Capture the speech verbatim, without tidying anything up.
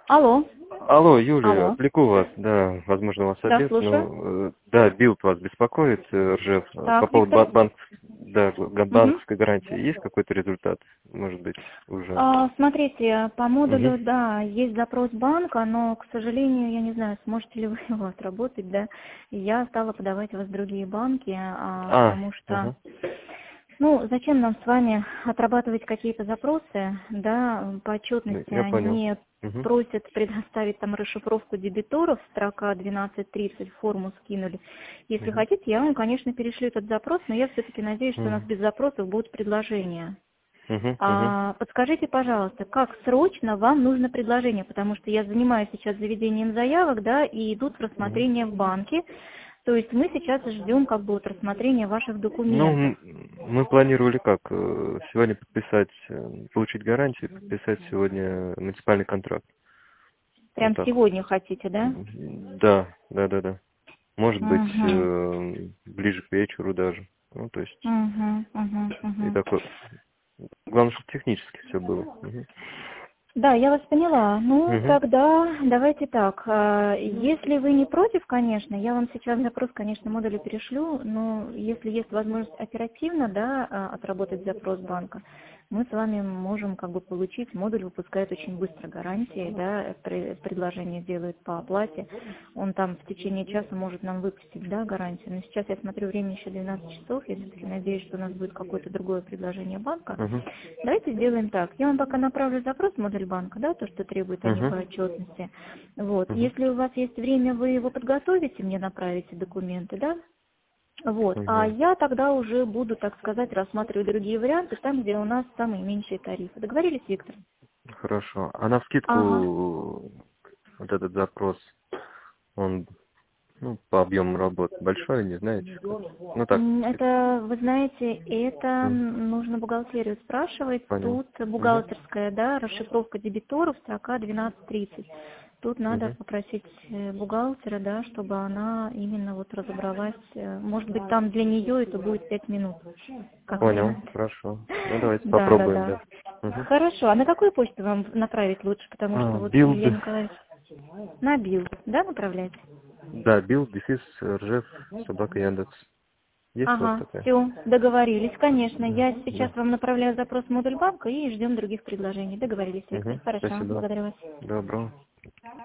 Алло. Алло, Юлия, Алло. отвлеку вас, да, возможно, у вас Да, обед, слушаю. но, э, да, Билд вас беспокоит, э, Ржев, э, по Так, поводу Виктор. ба- банк, да, г- Мгм. банковской гарантии, есть какой-то результат, может быть, уже? А, смотрите, по Угу. модулю, да, есть запрос банка, но, к сожалению, я не знаю, сможете ли вы его отработать, да. Я стала подавать вас в другие банки, а, А, потому что, ага, ну, зачем нам с вами отрабатывать какие-то запросы, да, по ну, отчетности я понял. они Угу. просят предоставить там расшифровку дебиторов, строка двенадцать тридцать, форму скинули. Если Угу. хотите, я вам, конечно, перешлю этот запрос, но я все-таки надеюсь, что у нас без запросов будут предложения. Угу. Угу. А, подскажите, пожалуйста, как срочно вам нужно предложение, потому что я занимаюсь сейчас заведением заявок, да, и идут в Угу. рассмотрение в банке, то есть мы сейчас ждем как бы вот рассмотрения ваших Ну, документов. м, мы планировали как, э, сегодня подписать, э, получить гарантию, подписать сегодня муниципальный контракт, вот Прям так вот. сегодня хотите, да? М, Да, да, да, да. Может быть, Угу, э, ближе к вечеру даже. Ну, то есть, угу, угу, и угу. такой. Главное, чтобы технически все было. Мгм. Да, я вас поняла. Ну, Мгм. тогда давайте так. а, Если вы не против, конечно, я вам сейчас запрос, конечно, модулю перешлю, но если есть возможность оперативно, да, а, отработать запрос банка, мы с вами можем как бы получить. Модуль выпускает очень быстро гарантии, да, пре- предложение делает по оплате. Он там в течение часа может нам выпустить, да, гарантию. Но сейчас я смотрю, время еще двенадцать часов. Я все-таки надеюсь, что у нас будет какое-то другое предложение банка. Мгм. Давайте сделаем так. Я вам пока направлю запрос в модуль банка, да, то, что требуют они Мгм. по отчетности. Вот. Мгм. Если у вас есть время, вы его подготовите, мне направите документы, да? Вот. А Мгм. я тогда уже буду, так сказать, рассматривать другие варианты, там, где у нас самые меньшие тарифы. Договорились, Виктор? Хорошо. А на Ага. вскидку вот этот запрос, он, ну, по объему работ большой, не знаете? Как? Ну так, М, вскидку. Это, вы знаете, это М, нужно бухгалтерию спрашивать. Понял. Тут Мгм. бухгалтерская, да, расшифровка дебиторов, строка двенадцать тридцать. Тут надо Мгм. попросить э, бухгалтера, да, чтобы она именно вот разобралась. э, Может быть, там для нее это будет пять минут, как Понял. вариант. Хорошо. Ну, давайте Да, да, попробуем, да. да. Мгм. Хорошо. А на какую почту вам направить лучше? Потому что А, вот билд. Илья Николаевич на билд, да, направлять? Да, билд, дефис, ржев, собака Яндекс. Есть у вас Ага, такая? все, договорились, конечно. Да. Я сейчас Да. вам направляю запрос в модуль банка и ждем других предложений. Договорились, Виктор. Угу. Хорошо, Спасибо. благодарю вас. Добро.